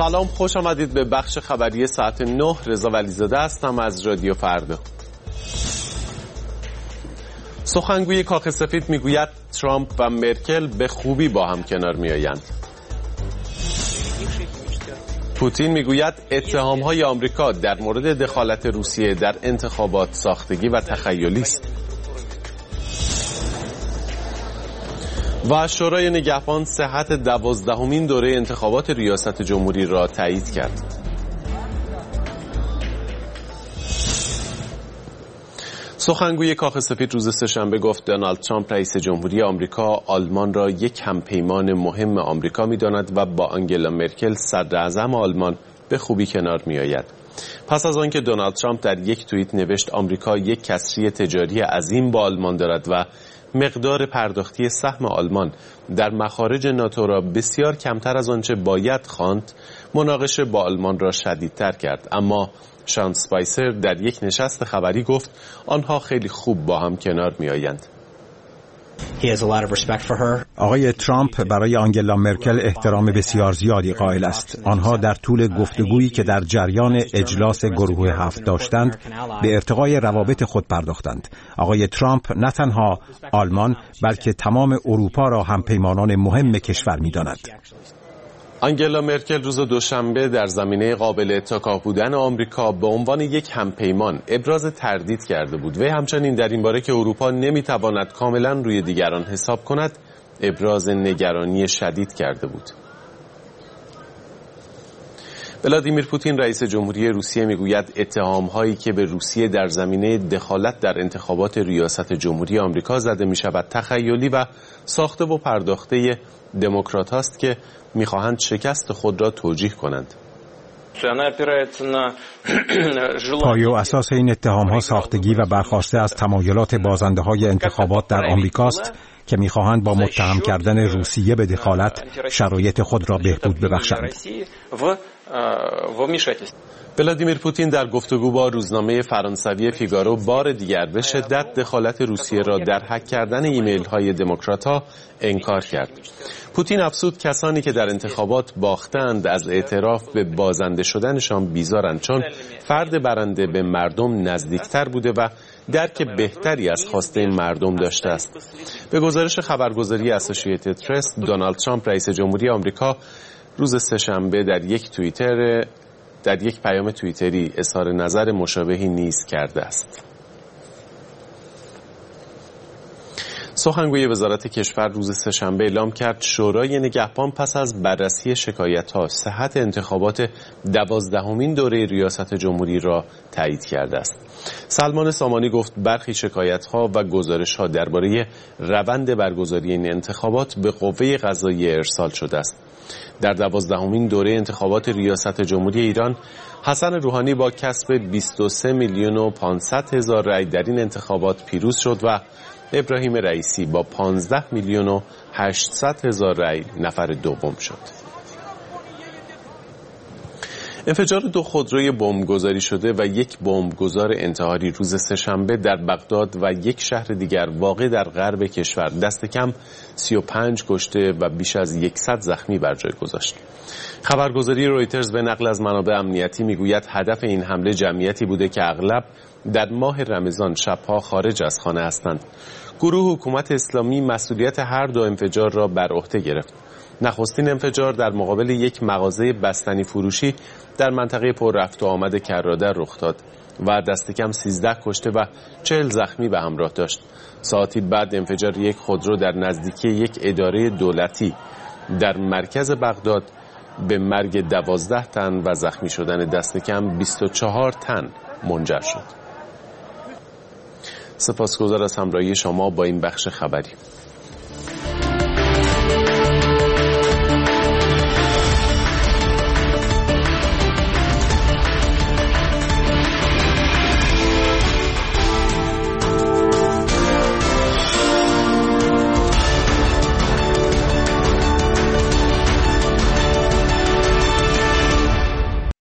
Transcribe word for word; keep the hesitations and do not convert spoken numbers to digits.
سلام، خوش آمدید به بخش خبری ساعت نه. رضا ولیزاده هستم از رادیو فردا. سخنگوی کاخ سفید میگوید ترامپ و مرکل به خوبی با هم کنار میآیند. پوتین میگوید اتهام‌های آمریکا در مورد دخالت روسیه در انتخابات ساختگی و تخیلی است. و شورای نگهبان صحت دوازدهمین دوره انتخابات ریاست جمهوری را تایید کرد. سخنگوی کاخ سفید روز سه‌شنبه گفت دونالد ترامپ رئیس جمهوری آمریکا آلمان را یک همپیمان مهم آمریکا می‌داند و با آنگلا مرکل صدر اعظم آلمان به خوبی کنار می‌آید. پس از آنکه دونالد ترامپ در یک توییت نوشت آمریکا یک کسری تجاری عظیم با آلمان دارد و مقدار پرداختی سهم آلمان در مخارج ناتو را بسیار کمتر از آنچه باید خواند، مناقشه با آلمان را شدیدتر کرد. اما شان اسپایسر در یک نشست خبری گفت آنها خیلی خوب با هم کنار می آیند. آقای ترامپ برای آنگلا مرکل احترام بسیار زیادی قائل است. آنها در طول گفتگویی که در جریان اجلاس گروه هفت داشتند به ارتقای روابط خود پرداختند. آقای ترامپ نه تنها آلمان بلکه تمام اروپا را هم پیمانان مهم کشور می‌داند. آنگلا مرکل روز دوشنبه در زمینه قابل اتکا بودن آمریکا به عنوان یک همپیمان ابراز تردید کرده بود و همچنین در این باره که اروپا نمیتواند کاملا روی دیگران حساب کند ابراز نگرانی شدید کرده بود. ولادیمیر پوتین رئیس جمهوری روسیه میگوید اتهام‌هایی که به روسیه در زمینه دخالت در انتخابات ریاست جمهوری آمریکا زده می‌شود تخیلی و ساخته و پرداخته دموکرات است که می‌خواهند شکست خود را توجیه کنند. پایه و اساس این اتهام‌ها ساختگی و برخاسته از تمایلات بازنده‌های انتخابات در آمریکاست که می‌خواهند با متهم کردن روسیه به دخالت شرایط خود را بهبود ببخشند. ولادیمیر پوتین در گفتگو با روزنامه فرانسوی فیگارو بار دیگر به شدت دخالت روسیه را در هک کردن ایمیل‌های دموکرات‌ها انکار کرد. پوتین افزود کسانی که در انتخابات باختند از اعتراف به بازنده شدنشان بیزارند، چون فرد برنده به مردم نزدیکتر بوده و درک بهتری از خواسته مردم داشته است. به گزارش خبرگزاری اسوسییتد پرس، دونالد ترامپ رئیس جمهوری آمریکا روز سه‌شنبه در یک توییتر در یک پیام توییتری اظهار نظر مشابهی نیز کرده است. سخنگوی وزارت کشور روز سه‌شنبه اعلام کرد شورای نگهبان پس از بررسی شکایت‌ها صحت انتخابات دوازدهمین دوره ریاست جمهوری را تایید کرده است. سلمان سامانی گفت برخی شکایت‌ها و گزارش‌ها درباره روند برگزاری این انتخابات به قوه قضاییه ارسال شده است. در دوازدهمین دوره انتخابات ریاست جمهوری ایران حسن روحانی با کسب بیست و سه میلیون و پانصد هزار رأی در این انتخابات پیروز شد و ابراهیم رئیسی با پانزده میلیون و هشتصد هزار رأی نفر دوم شد. انفجار دو خودروی بمبگذاری شده و یک بمبگذار انتحاری روز سه‌شنبه در بغداد و یک شهر دیگر واقع در غرب کشور دست کم سی و پنج کشته و بیش از صد زخمی بر جای گذاشت. خبرگزاری رویترز به نقل از منابع امنیتی میگوید هدف این حمله جمعیتی بوده که اغلب در ماه رمضان شبها خارج از خانه هستند. گروه حکومت اسلامی مسئولیت هر دو انفجار را بر عهده گرفت. نخستین انفجار در مقابل یک مغازه بستنی فروشی در منطقه پر رفت و آمد کرادر رخ داد و دست کم سیزده کشته و چهل زخمی به همراه داشت. ساعتی بعد انفجار یک خودرو در نزدیکی یک اداره دولتی در مرکز بغداد به مرگ دوازده تن و زخمی شدن دست کم بیست و چهار تن منجر شد. سپاسگزار از همراهی شما با این بخش خبری.